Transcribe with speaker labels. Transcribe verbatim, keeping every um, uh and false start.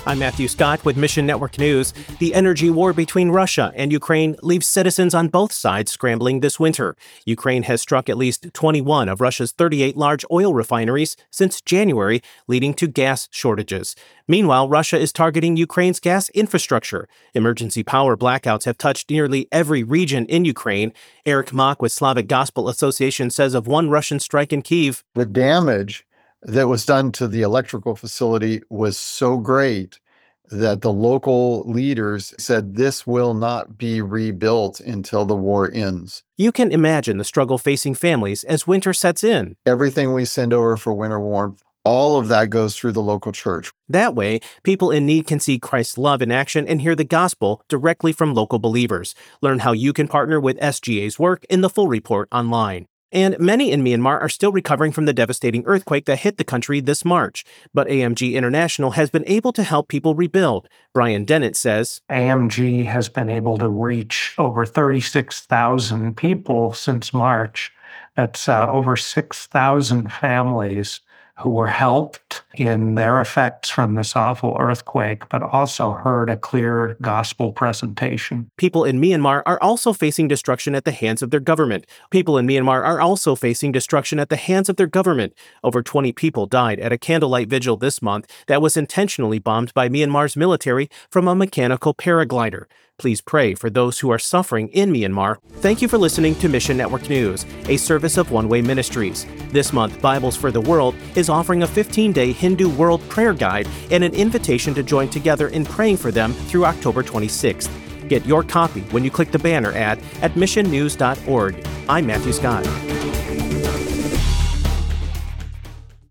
Speaker 1: I'm Matthew Scott with Mission Network News. The energy war between Russia and Ukraine leaves citizens on both sides scrambling this winter. Ukraine has struck at least twenty-one of Russia's thirty-eight large oil refineries since January, leading to gas shortages. Meanwhile, Russia is targeting Ukraine's gas infrastructure. Emergency power blackouts have touched nearly every region in Ukraine. Eric Mock with Slavic Gospel Association says of one Russian strike in Kyiv,
Speaker 2: the damage that was done to the electrical facility was so great that the local leaders said this will not be rebuilt until the war ends.
Speaker 1: You can imagine the struggle facing families as winter sets in.
Speaker 2: Everything we send over for winter warmth, all of that goes through the local church.
Speaker 1: That way, people in need can see Christ's love in action and hear the gospel directly from local believers. Learn how you can partner with S G A's work in the full report online. And many in Myanmar are still recovering from the devastating earthquake that hit the country this March. But A M G International has been able to help people rebuild. Brian Dennett says,
Speaker 3: A M G has been able to reach over thirty-six thousand people since March. That's uh, over six thousand families who were helped in their effects from this awful earthquake, but also heard a clear gospel presentation.
Speaker 1: People in Myanmar are also facing destruction at the hands of their government. People in Myanmar are also facing destruction at the hands of their government. Over twenty people died at a candlelight vigil this month that was intentionally bombed by Myanmar's military from a mechanical paraglider. Please pray for those who are suffering in Myanmar. Thank you for listening to Mission Network News, a service of One Way Ministries. This month, Bibles for the World is offering a fifteen-day Hindu World Prayer Guide and an invitation to join together in praying for them through October twenty-sixth. Get your copy when you click the banner ad at mission news dot org. I'm Matthew Scott.